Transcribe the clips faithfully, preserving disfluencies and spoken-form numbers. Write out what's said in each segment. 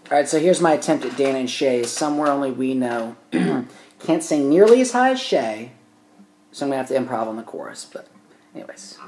Alright, so here's my attempt at Dan and Shay. Somewhere Only We Know. Can't sing nearly as high as Shay, so I'm going to have to improv on the chorus. But anyways.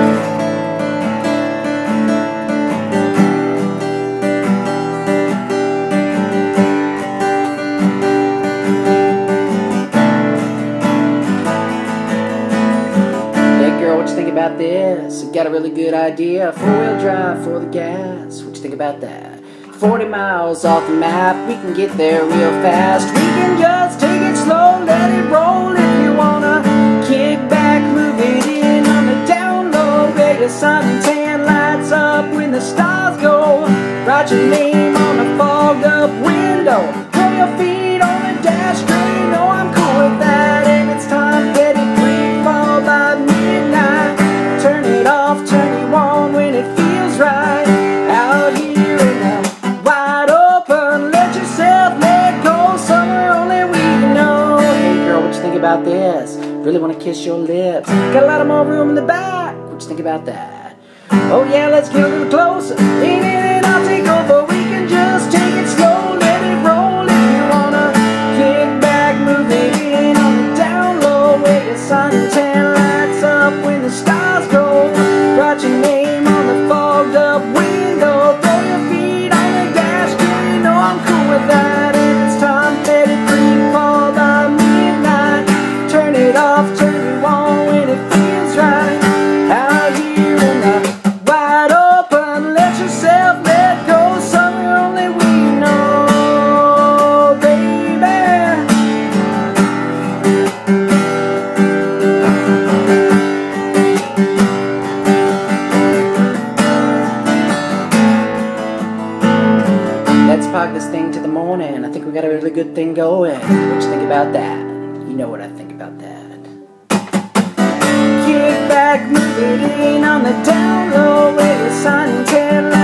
Hey girl, what you think about this? Got a really good idea. Four-wheel drive for the gas. What you think about that? forty miles off the map, we can get there real fast. We can just take it slow, let it roll. If you wanna kick back, move it in on the down low. Where the suntan lights up when the stars go. Write your name on a fogged up window. Throw your feet on the dash, girl, you know I'm cool with that. And it's time, let it free fall by midnight. Turn it off, turn it on when it feels right. Out here in the wide open, let yourself let go, somewhere only we know. Hey girl, what you think about this? Really want to kiss your lips. Got a lot of more room in the back. What you think about that? Oh yeah, let's get a little closer. Lean in and I'll take over. We can just take it slow, let it roll. If you wanna kick back, move it in on the down low. Where your suntan lights up when the stars go. Write your name on the fogged up window. Throw your feet on the dash, girl, you know I'm cool with that. And it's time, let it free fall by midnight. Turn it off, turn it on when it feels right. Out here in the wide open, let yourself let go, somewhere only we know, baby. Let's park this thing to the morning. I think we got a really good thing going. What you think about that? You know what I think about that. Kick back, move it in on the down low. Where the suntan lights